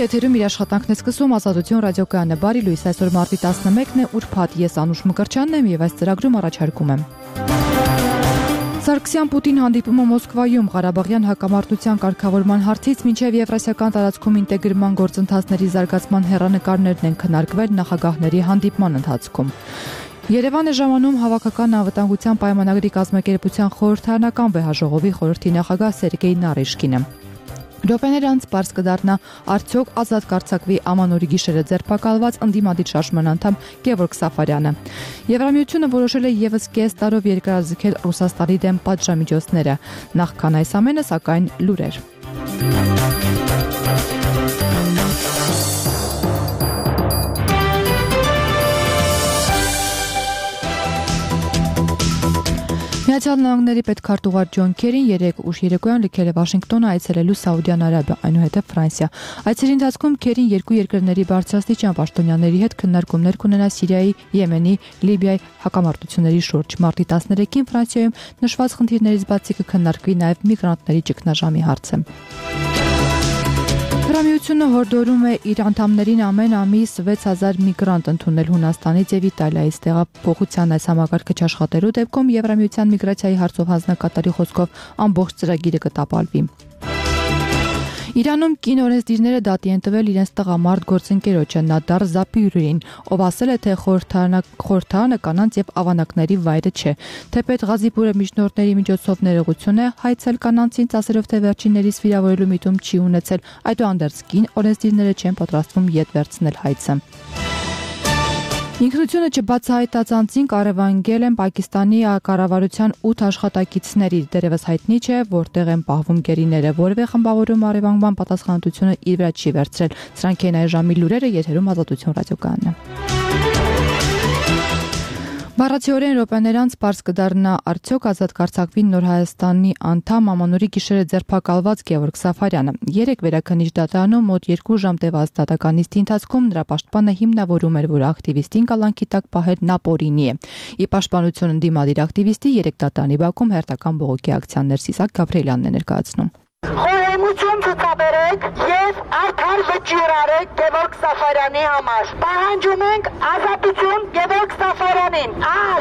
եթերում իր աշխատանքն է սկսում Ազատություն ռադիոկայանը։ Բարի լույս, այսօր մարտի 11-ն է, ուրբաթ, ես Անուշ Մկրտչյանն եմ եւ այս ծրագրում առաջարկում եմ. Սարգսյան-Պուտին հանդիպումը Մոսկվայում Ղարաբաղյան հակամարտության կարգավորման հարցից մինչև Եվրասիական տարածքում ինտեգրման գործընթացների զարգացման հեռանկարներն են քննարկվել նախագահների հանդիպման ընթացքում։ Երևան է ժամանում հավաքական անվտանգության պայմանագրի կազմակերպության խորհրդարանական վեհաժողովի խորհրդի նախագահ Սերգեյ Նարիշկինը։ Րոպեներ անց պարզ կդառնա արդյոք ազատ կարձակվի ամանորի գիշերը ձերբակալված ընդդիմադիր շարժման անդամ Գևորգ Սաֆարյանը։ Եվրամիությունը որոշել է եւս կես տարով երկարաձգել Ռուսաստանի դեմ պատժամիջոցները։ Նախքան այս ամենը, սակայն, լուրեր։ Միացյալ Նահանգների պետքարտուղար Ջոն Քերին 3 ուշ երեկոյան լքել է Վաշինգտոնը այցելելու Սաուդյան Արաբիա, այնուհետև Ֆրանսիա։ Այցերի ընթացքում Քերին երկու երկրների բարձրաստիճան պաշտոնյաների հետ քննարկումներ կունենա Սիրիայի, Եմենի, Լիբիայի հակամարտությունների շուրջ։ Մարտի 13-ին Ֆրանսիայում նշված խնդիրներից բացի կքննարկվի նաև միգրանտների ճգնաժամի հարցը։ Եվրամիությունը հորդորում է իր անդամներին ամեն ամիս 6000 միգրանտ ընդունել Հունաստանից եւ Իտալիայից տեղափոխության այս համակարգը չաշխատելու դեպքում Եվրամիության միգրացիայի հարցով հանձնակատարի խոսքով ամբողջ ծրագիրը կտապալվի։ Իրանում կին օրենսդիրները դատի են տվել իրենց տղամարդ գործընկերոջը Նադար Զապիրին, ով ասել է, թե խորհրդարանը կանանց եւ ավանակների վայրը չէ։ Թեպետ Ղազիպուրը միջնորդների միջոցով ներողություն է հայցել կանանցին, ասելով, թե վերջիններից վիրավորելու միտում չի ունեցել, այդուհանդերձ կին օրենսդիրները չեն պատրաստվում ետ վերցնել հայցը։ Ինքնությունը չբացահայտած անձին կառավարել են Պակիստանի կառավարության 8 աշխատակիցների, դերևս հայտնի չէ, որտեղ են պահվում գերիները, որևէ խմբավորում առևանգման պատասխանատվությունը իր վրա չի վերցրել։ Սրանք են այս ժամի լուրերը, եթերում Ազատություն ռադիոկայանն է։ Բառացիորեն րոպեներ անց պարզ կդառնա արդյոք ազատ կարձակվի Նոր Հայաստանի անդամ ամանորի գիշերը ձերբակալված Գևորգ Սաֆարյանը։ 3 վերաքննիչ դատարանում մոտ 2 ժամ տևած դատական նիստի ընթացքում նրա պաշտպանը հիմնավորում էր, որ ակտիվիստին կալանքի տակ պահել նապորինի է։ Ի պաշտպանություն ընդդիմադիր ակտիվիստի 3 դատարանի բակում հերթական բողոքի ակցիաներ Սիսակ Գաբրիելյանն է ներկայացնում։ Խորհրդություն ցուցաբերեք եւ արդար վճիռ արեք Գևորգ Սաֆարյանի համար։ Պահանջում ենք ազատություն Գևորգ Սաֆարյանին։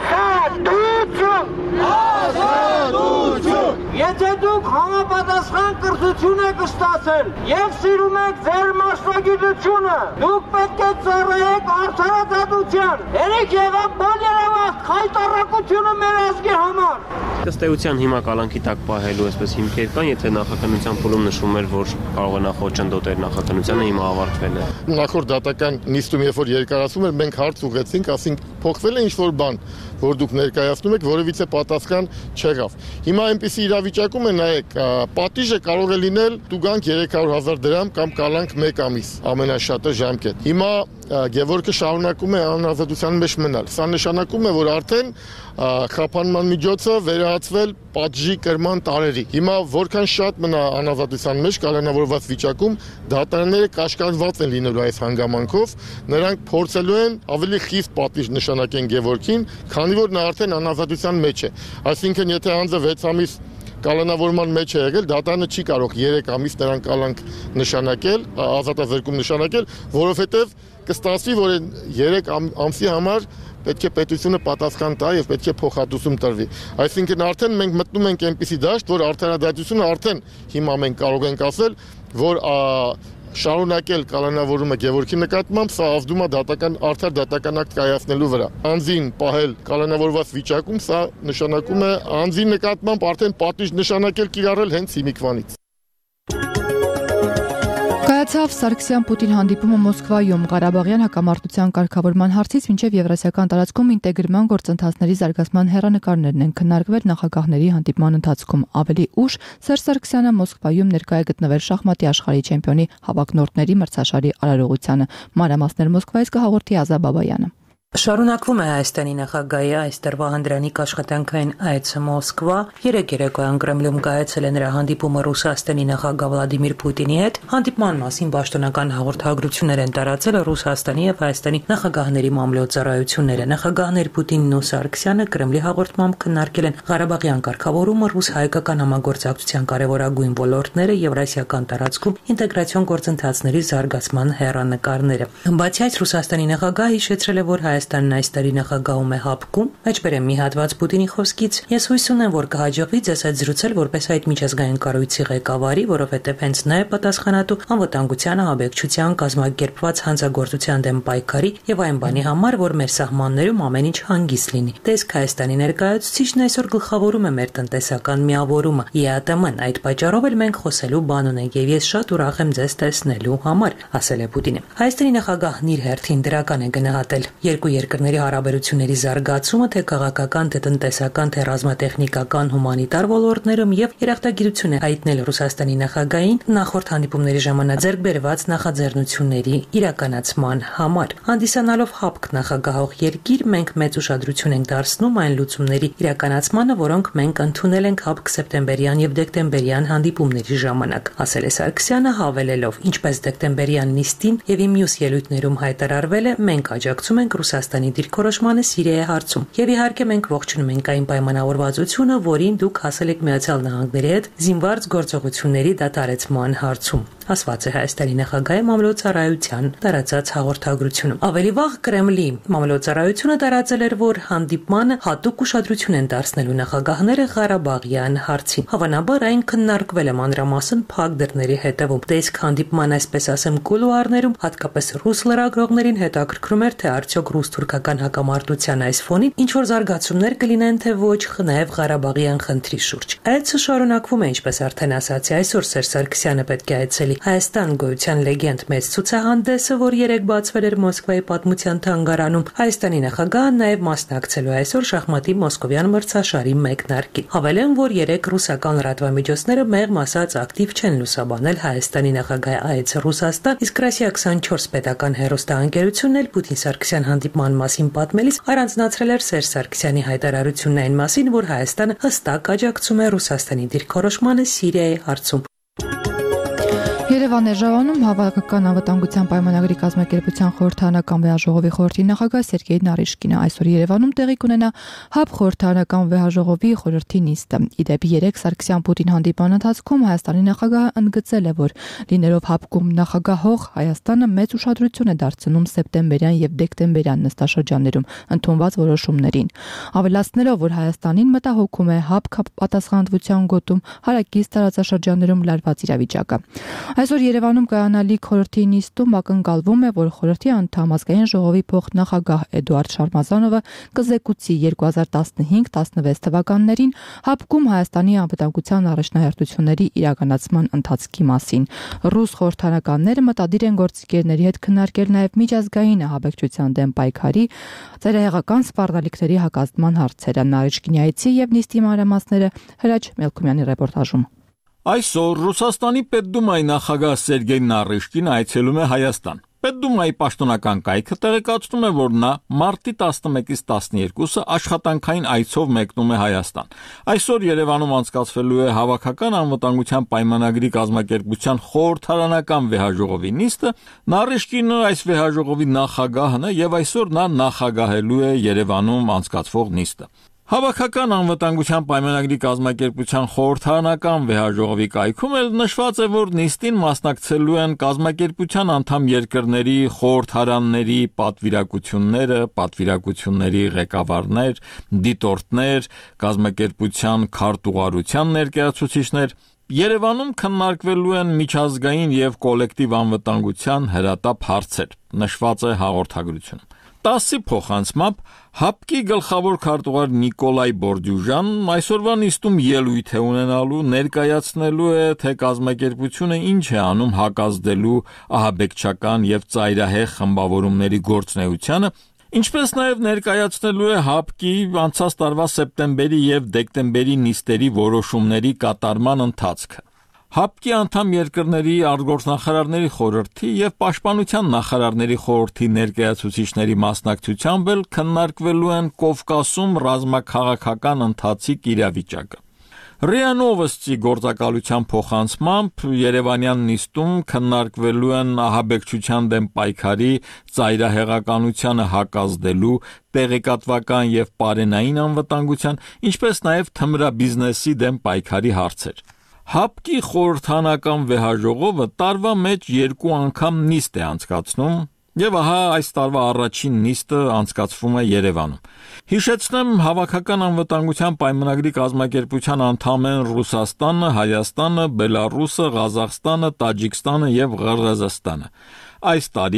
Ազատություն! Ազատություն! Եթե դուք համապատասխան կրթություն եք ստացել եւ սիրում եք ձեր մասնագիտությունը, դուք պետք է ծառայեք արդարադատության։ Երեք եղավ բոլորովին խայտարակությունը մեր ազգի համար։ Ըստ էության հիմա կալանքի տակ պահելու այսպես հիմքեր կան, եթե նախաքննության փուլում նշվում էր, որ կարող է նախոճնդոտել նախաքննությանը, հիմա ավարտվել է։ Նախորդ դատական նիստում երբ որ երկարացում էր, մենք հարց ուղեցինք, ասենք փոխվել է ինչ-որ բան, որ դուք ներկայացնում եք, որևիցե պատասխան չեղավ։ Հիմա այնպիսի իրավիճակում է, նայեք, պատիժը կարող է լինել տուգանք 300,000 դրամ կամ կալանք 1 ամիս, ամենաշատը ժամկետ։ Հիմա Գևորգը շարունակում է անազատության մեջ մնալ։ Սա նշանակում է, որ արդեն խափանման միջոցը վերահացվել պատժի կրման տարերի։ Հիմա որքան շատ մնա անազատության մեջ կալանավորված վիճակում, դատարանները կաշկանդված են լինելու այս հանգամանքով, նրանք փորձելու են ավելի խիստ պատիժ նշանակեն Գևորգին, քանի որ նա արդեն անազատության մեջ է։ Այսինքն, եթե անձը 6 ամիս կալանավորման մեջ է եղել, դատարանը չի կարող 3 ամիս նրան կալանք նշանակել, ազատազրկում նշանակել, որովհետև կստացվի, որ 3 ամսի համար պետք է պետությունը պատասխան տա եւ պետք է փոխհատուցում տրվի։ Այսինքն արդեն մենք մտնում ենք այնպիսի դաշտ, որ արդարադատությունը արդեն հիմա մենք կարող ենք ասել, որ շարունակել կալանավորումը Գևորգի նկատմամբ, սա ազդում է արդար դատական ակտ կայացնելու վրա։ Անձին պահել կալանավորված վիճակում, սա նշանակում է անձի նկատմամբ արդեն պատիժ նշանակել կիրառել հենց հիմիկվանից։ Կայացավ Սարգսյան-Պուտին հանդիպումը Մոսկվայում Ղարաբաղյան հակամարտության կարգավորման հարցից մինչև Եվրասիական տարածքում ինտեգրման գործընթացների զարգացման հեռանկարներն են քննարկվել նախագահների հանդիպման ընթացքում։ Ավելի ուշ Սերժ Սարգսյանը Մոսկվայում ներկայ է գտնվել շախմատի աշխարհի չեմպիոնի հավաքնորդների մրցաշարի արարողությանը։ Մանրամասներ Մոսկվայից կհաղորդի Ազա Բաբայանը։ Շարունակվում է Հայաստանի նախագահի այս տարվա հանդրանիկ աշխատանքային այցը Մոսկվա։ Երեկ երեկոյան Կրեմլում կայացել է նրա հանդիպումը Ռուսաստանի նախագահ Վլադիմիր Պուտինի հետ։ Հանդիպման մասին պաշտոնական հաղորդագրություններ են տարածել Ռուսաստանի եւ Հայաստանի նախագահների մամլոյցարայությունները։ Նախագահներ Պուտինն ու Սարգսյանը Կրեմլի հաղորդմամբ քննարկել են Ղարաբաղյան կարգավորումը, ռուս-հայկական համագործակցության կարևորագույն ոլորտները, Եվրասիական տարածքում ինտեգրացիոն գործընթացների զարգացման հեռանկարները։ Բացի այս, Ռուսաստանի նախագահը հիշեցրել է, որ Հայաստանն այս տարի նախագահում է ՀԱՊԿ-ում, մեջբերեմ մի հատված Պուտինի խոսքից. «Ես հույս ունեմ, որ կհաջողվի ձեզ հետ զրուցել որպես այդ միջազգային կառույցի ղեկավարի, որովհետև հենց նա է պատասխանատու անվտանգությանը, աբեկչության, կազմակերպված հանցագործության դեմ պայքարի եւ այն բանի համար, որ մեր սահմաններում ամեն ինչ հանգիստ լինի»։ Տեսք Հայաստանի ներկայացուցիչն այսօր գլխավորում է մեր տնտեսական միավորումը ԵԱՏՄ-ն, այդ պատճառով էլ մենք խոսելու բան ունենք եւ ես շատ ուրախ եմ ձեզ տեսնելու համար, ասել է Պուտինը։ Հայաստանի նախագահն իր հերթին դրական է գնահատել երկու երկրների հարաբերությունների զարգացումը թե քաղաքական, թե տնտեսական, թե ռազմատեխնիկական, հումանիտար ոլորտներում եւ երախտագիտություն է հայտնել Ռուսաստանի նախագահին նախորդ հանդիպումների ժամանակ ձեռք բերված նախաձեռնությունների իրականացման համար։ Հանդիսանալով ՀԱՊԿ նախագահող երկիր, մենք մեծ ուշադրություն ենք դարձնում այն լուծումների իրականացմանը, որոնք մենք ընդունել ենք ՀԱՊԿ սեպտեմբերյան եւ դեկտեմբերյան հանդիպումների ժամանակ, ասել է Սարգսյանը, հավելելով. «Ինչպես դեկտեմբերյան նիստին եւ իմ մյուս ելույթներում հայտարարվել է, մենք աջակցում ենք Ռուսաստանի դիրքորոշմանը Սիրիայի հարցում եւ իհարկե մենք ողջունում ենք այն պայմանավորվածությունը, որին դուք հասել եք Միացյալ Նահանգների հետ զինված գործողությունների դադարեցման հարցում», ասված է Հայաստանի նախագահի մամլոյցարայության տարածած հաղորդագրությունում։ Ավելի վաղ Կրեմլի մամլոյցարայությունը տարածել էր, որ հանդիպմանը հատուկ ուշադրություն են դարձնելու նախագահները Ղարաբաղյան հարցին։ Հավանաբար այն քննարկվել է մանրամասն փակ դռների հետևում։ Տեսք հանդիպման, այսպես ասեմ, կուլուարներում, հատկապես ռուս լրագրողներին հետաքրքրում էր, թե արդյոք ռուս-թուրքական հակամարտության այս ֆոնին ինչ որ զարգացումներ կլինեն, թե ոչ, նաև Ղարաբաղյան խնդրի շուրջ։ Այցը շարունակվում է, ինչպես արդեն ասացի, այսօր Սերժ Սարգսյանը պետք է այցելի Հայաստան գոյության լեգենդ մեծ ցուցահանդեսը, որ երեկ բացվել էր Մոսկվայի պատմության թանգարանում։ Հայաստանի նախագահը նաև մասնակցելու այսօր շախմատի մոսկովյան մրցաշարի մեկնարկին։ Հավելեմ, որ երեկ ռուսական լրատվամիջոցները մեղմ ասած ակտիվ չեն լուսաբանել Հայաստանի նախագահի այցը Ռուսաստան, իսկ Ռասիա 24 պետական հեռուստաընկերությունն էլ Պուտին Սարգսյան հանդիպման մասին պատմելիս առանձնացրել էր Սերժ Սարգսյանի հայտարարությունն այն մասին, որ Հայաստանը հստակ աջակցում է Ռուսաստանի դիրքորոշմանը Սիրիայի հարցում։ Երևան է ժամանում Հավաքական անվտանգության պայմանագրի կազմակերպության խորհրդարանական վեհաժողովի խորհրդի նախագահ Սերգեյ Նարիշկինը այսօր Երևանում տեղի կունենա ՀԱՊ խորհրդարանական վեհաժողովի խորհրդի նիստը։ Իդեպ երեք Սարգսյան-Պուտին հանդիպան ընթացքում Հայաստանի նախագահը ընդգծել է, որ լինելով ՀԱՊԿ-ում նախագահող Հայաստանը մեծ ուշադրություն է դարձնում սեպտեմբերյան եւ դեկտեմբերյան նստաշրջաններում ընդունված որոշումներին, ավելացնելով, որ Հայաստանին մտահոգում է ՀԱՊԿ պատասխանատվության գոտում հարակից տարածաշրջաններում լարված իրավիճակը։ Այսօր Երևանում կայանալիք խորհրդի նիստում ակնկալվում է, որ խորհրդի անդամ ազգային ժողովի փոխնախագահ Էդուարդ Շարմազանովը կզեկուցի 2015-16 թվականներին ՀԱՊԿ-ում Հայաստանի անվտանգության առաջնահերթությունների իրականացման ընթացքի մասին։ Ռուս խորհրդարանականները մտադիր են գործընկերների հետ քննարկել նաև միջազգային ահաբեկչության դեմ պայքարի, ծայրահեղական սպառնալիքների հակազդման հարցերը։ Նարիշկինի այցի եւ նիստի մանրամասները Հրաչ Մելքումյանի ռեպորտաժում։ Այսօր Ռուսաստանի Պետդումայի նախագահ Սերգեյ Նարիշկին այցելում է Հայաստան։ Պետդումայի պաշտոնական կայքը տեղեկացնում է, որ նա մարտի 11-ից 12-ը աշխատանքային այցով մեկնում է Հայաստան։ Այսօր Երևանում անցկացվելու է Հավաքական անվտանգության պայմանագրի կազմակերպության խորհրդարանական վեհաժողովի նիստը։ Նարիշկինը այս վեհաժողովի նախագահն է եւ այսօր նա նախագահելու է Երևանում անցկացվող նիստը։ Հավաքական անվտանգության պայմանագրի կազմակերպության խորհրդարանական վեհաժողովի կայքում էլ նշված է, որ նիստին մասնակցելու են կազմակերպության անդամ երկրների խորհրդարանների պատվիրակությունները, պատվիրակությունների ղեկավարներ, դիտորդներ, կազմակերպության քարտուղարության ներկայացուցիչներ։ Երևանում քննարկվելու են միջազգային եւ կոլեկտիվ անվտանգության հրատապ հարցեր, նշված է հաղորդագրությունում։ 10-ի փոխանցմամբ ՀԱՊԿ-ի գլխավոր քարտուղար Նիկոլայ Բորդյուժանն այսօրվա նիստում ելույթ է ունենալու, ներկայացնելու է, թե կազմակերպությունը ինչ է անում հակազդելու ահաբեկչական եւ ծայրահեղ խմբավորումների գործունեությանը, ինչպես նաեւ ներկայացնելու է ՀԱՊԿ-ի անցած տարվա սեպտեմբերի եւ դեկտեմբերի նիստերի որոշումների կատարման ընթացքը։ ՀԱՊԿ-ի անդամ երկրների արտգործնախարարների խորհրդի եւ պաշտպանության նախարարների խորհրդի ներկայացուցիչների մասնակցությամբ էլ քննարկվելու են Կովկասում ռազմաքաղաքական ընթացիկ իրավիճակը։ ՌԻԱ Նովոստի գործակալության փոխանցմամբ Երևանյան նիստում քննարկվելու են ահաբեկչության դեմ պայքարի, ծայրահեղականությանը հակազդելու, տեղեկատվական եւ պարենային անվտանգության, ինչպես նաեւ թմրաբիզնեսի դեմ պայքարի հարցեր։ ՀԱՊԿ-ի խորհրդանական վեհաժողովը տարվա մեջ 2 անգամ նիստ է անցկացնում, եւ ահա այս տարվա առաջին նիստը անցկացվում է Երևանում։ Հիշեցնեմ, հավաքական անվտանգության պայմանագրի կազմակերպության անդամ են Ռուսաստանը, Հայաստանը, Բելարուսը, Ղազախստանը, Տաջիկստանը եւ Ղրղըզստանը։ Այս տարի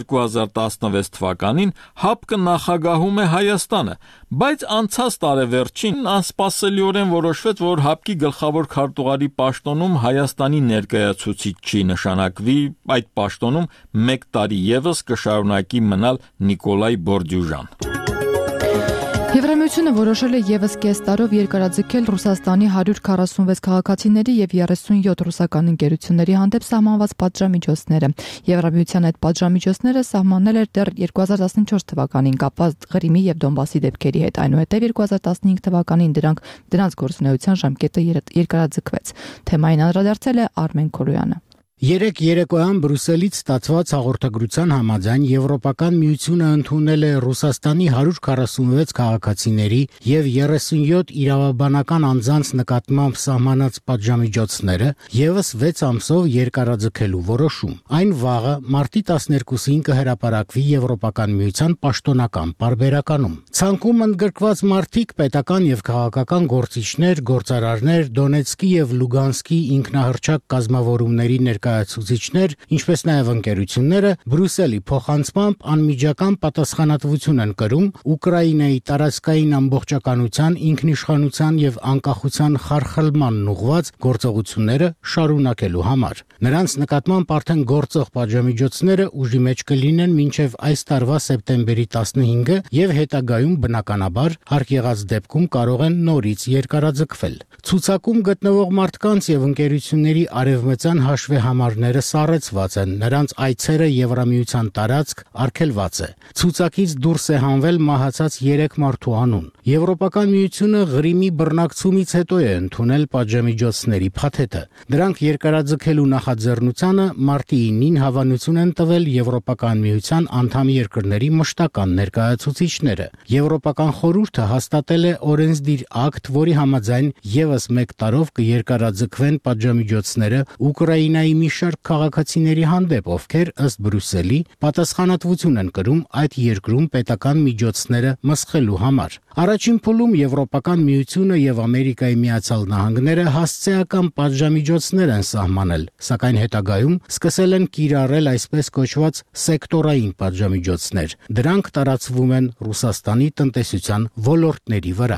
2016 թվականին ՀԱՊԿ-ը նախագահում է Հայաստանը, բայց անցած տարեվերջին անսպասելիորեն որոշվեց, որ ՀԱՊԿ-ի գլխավոր քարտուղարի պաշտոնում Հայաստանի ներկայացուցիչ չի նշանակվի, այդ պաշտոնում 1 տարի եւս կշարունակի մնալ Նիկոլայ Բորդյուժան։ Եվրամիությունը որոշել է եւս կես տարով երկարաձգել Ռուսաստանի 146 քաղաքացիների եւ 37 ռուսական ընկերությունների հանդեպ սահմանված պատժամիջոցները։ Եվրամիության այդ պատժամիջոցները սահմանել էր դեռ 2014 թվականին կապված Ղրիմի եւ Դոնբասի դեպքերի հետ, այնուհետեւ 2015 թվականին դրանց գործունեության ժամկետը երկարաձգվեց։ Թեմային անդրադարձել է Արմեն Քոլոյանը։ Երեկ երեկոյան Բրյուսելից ստացված հաղորդագրության համաձայն Եվրոպական միությունը ընդունել է Ռուսաստանի 146 քաղաքացիների եւ 37 իրավաբանական անձանց նկատմամբ սահմանած պատժամիջոցները եւս 6 ամսով երկարաձգելու որոշում։ Այն վաղը մարտի 12-ին կհրապարակվի Եվրոպական միության պաշտոնական պարբերականում։ Ցանկում ընդգրկված մարդիկ, պետական եւ քաղաքական գործիչներ, գործարարներ, Դոնեցկի եւ Լուգանսկի ինքնահռչակ կազմավորումների ներկայացուցիչներ, ինչպես նաև ընկերությունները Բրյուսելի փոխանցմամբ անմիջական պատասխանատվություն են կրում Ուկրաինայի տարածքային ամբողջականության, ինքնիշխանության եւ անկախության խարխլմանն ուղղված գործողությունները շարունակելու համար։ Նրանց նկատմամբ արդեն գործող պատժամիջոցները ուժի մեջ կլինեն մինչև այս տարվա սեպտեմբերի 15-ը եւ հետագայում բնականաբար հարկ եղած դեպքում կարող են նորից երկարաձգվել։ Ցուցակում գտնվող մարդկանց եւ ընկերությունների արևմտյան հաշվի համարները սառեցված են, նրանց այցերը Եվրամիության տարածք արգելված է։ Ցուցակից դուրս է հանվել մահացած 3 մարդու անուն։ Եվրոպական միությունը Ղրիմի բռնակցումից հետո է ընդունել պատժամիջոցների փաթեթը։ Դրանք երկարաձգելու նախաձեռնությանը մարտի 9-ին հավանություն են տվել Եվրոպական միության անդամ երկրների մշտական ներկայացուցիչները։ Եվրոպական խորհուրդը հաստատել է օրենսդիր ակտ, որի համաձայն եւս 1 տարով կերկարաձգվեն պատժամիջոցները Ուկրաինայի մի շարք քաղաքացիների հանդեպ, ովքեր ըստ Բրյուսելի պատասխանատվություն են կրում այդ երկրում պետական միջոցները մսխելու համար։ Առաջին փուլում Եվրոպական միությունը եւ Ամերիկայի Միացյալ Նահանգները հասցեական պատժամիջոցներ են սահմանել, սակայն հետագայում սկսել են կիրառել այսպես կոչված սեկտորային պատժամիջոցներ։ Դրանք տարածվում են Ռուսաստանի տնտեսության ոլորտների վրա։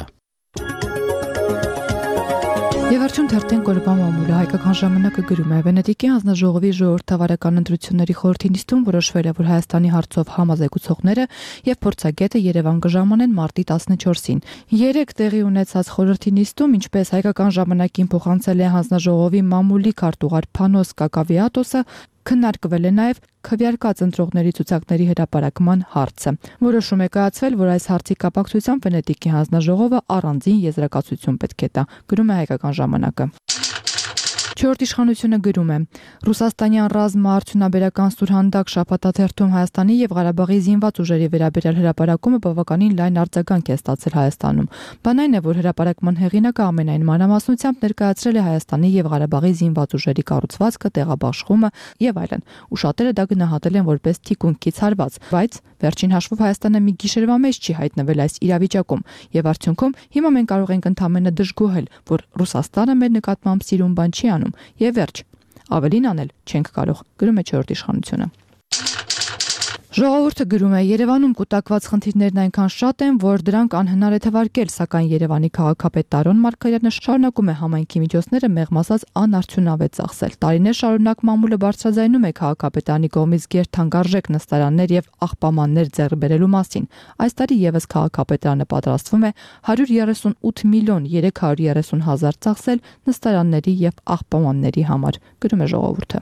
Եվ արդյոք թերթեն Կոլոբան մամուլը հայկական ժամանակը գրում է Վենետիկի հանձնաժողովի ժողովրդավարական ընտրությունների խորհրդի նիստում որոշվել է, որ Հայաստանի հարցով համազեկուցողները եւ փորձագետը Երևան կժամանեն մարտի 14-ին։ Երեք տեղի ունեցած խորհրդի նիստում, ինչպես հայկական ժամանակին փոխանցել է հանձնաժողովի մամուլի քարտուղար Փանոս Կակավիատոսը, քննարկվել է նաև քվեարկած ընտրողների ցուցակների հրապարակման հարցը։ Որոշում է կայացվել, որ այս հարցի կապակցությամբ Վենետիկի հանձնաժողովը առանձին եզրակացություն պետք է տա, գրում է հայկական ժամանակը։ Չորրորդ իշխանությունը գրում է. Ռուսաստանյան ռազմաարդյունաբերական սուրհանդակ շաբաթաթերթում Հայաստանի եւ Ղարաբաղի զինված ուժերի վերաբերյալ հրապարակումը բավականին լայն արձագանք է ստացել Հայաստանում։ Բան այն է, որ հրապարակման հեղինակը ամենայն մանրամասնությամբ ներկայացրել է Հայաստանի եւ Ղարաբաղի զինված ուժերի կառուցվածքը, տեղաբաշխումը եւ այլն։ Ու շատերը դա գնահատել են որպես թիկունքից հարված, բայց վերջին հաշվով Հայաստանը մի գիշերվա մեջ չի հայտնվել այս իրավիճակում եւ արդյունքում հիմա մենք կարող ենք ընդհանրապես դժգոհել, որ Ռուսաստանը մեր նկատմամբ սիրուն բան չի անում եւ վերջ։ Ավելին անել չենք կարող, գրում է չորրորդ իշխանությունը։ Ժողովուրդը գրում է. Երևանում կուտակված խնդիրներն այնքան շատ են, որ դրանք անհնար է թվարկել, սակայն Երևանի քաղաքապետ Տարոն Մարգարյանը շարունակում է համայնքի միջոցները մեղմ ասած անարդյունավետ ծախսել։ Տարիներ շարունակ մամուլը բարձրաձայնում է քաղաքապետարանի կողմից գերթանկարժեք նստարաններ եւ աղբամաններ ձեռք բերելու մասին։ Այս տարի եւս քաղաքապետարանը պատրաստվում է 138 միլիոն 330 հազար ծախսել նստարանների եւ աղբամանների համար, գրում է Ժողովուրդը։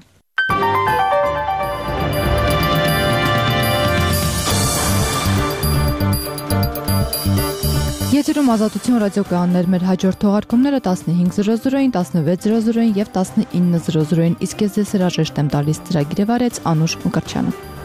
Եթերում Ազատություն ռադիոկայաններ, մեր հաջորդ թողարկումները 15:00-ին, 16:00-ին եւ 19:00-ին, իսկ ես ձեզ հրաժեշտ եմ տալիս, ծրագիրը վարեց Անուշ Մկրտչյանը։